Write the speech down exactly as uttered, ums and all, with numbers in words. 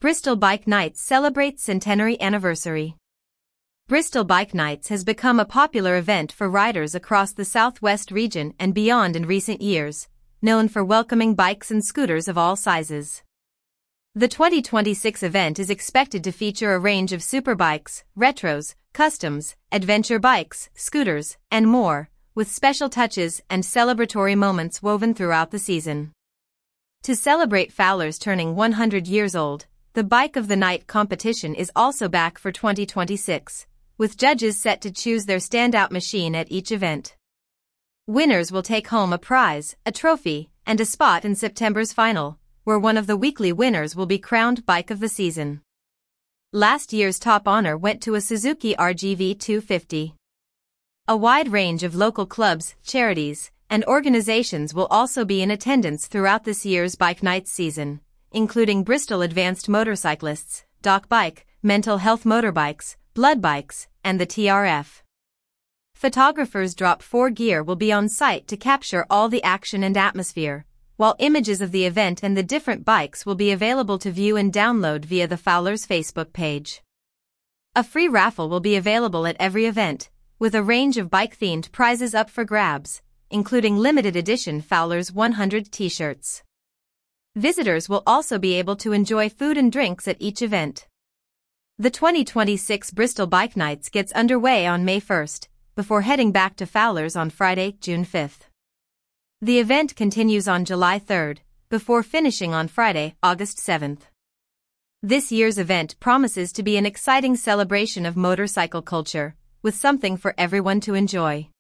Bristol Bike Nights celebrates centenary anniversary. Bristol Bike Nights has become a popular event for riders across the southwest region and beyond in recent years, known for welcoming bikes and scooters of all sizes. The twenty twenty-six event is expected to feature a range of superbikes, retros, customs, adventure bikes, scooters, and more, with special touches and celebratory moments woven throughout the season. To celebrate Fowler's turning one hundred years old, the Bike of the Night competition is also back for twenty twenty-six, with judges set to choose their standout machine at each event. Winners will take home a prize, a trophy, and a spot in September's final, where one of the weekly winners will be crowned Bike of the Season. Last year's top honor went to a Suzuki R G V two fifty. A wide range of local clubs, charities, and organizations will also be in attendance throughout this year's Bike Nights season, including Bristol Advanced Motorcyclists, Doc Bike, Mental Health Motorbikes, Blood Bikes, and the T R F. Photographers Drop four Gear will be on site to capture all the action and atmosphere, while images of the event and the different bikes will be available to view and download via the Fowler's Facebook page. A free raffle will be available at every event, with a range of bike-themed prizes up for grabs, including limited edition Fowler's one hundred t-shirts. Visitors will also be able to enjoy food and drinks at each event. The twenty twenty-six Bristol Bike Nights gets underway on May first, before heading back to Fowler's on Friday, June fifth. The event continues on July third, before finishing on Friday, August seventh. This year's event promises to be an exciting celebration of motorcycle culture, with something for everyone to enjoy.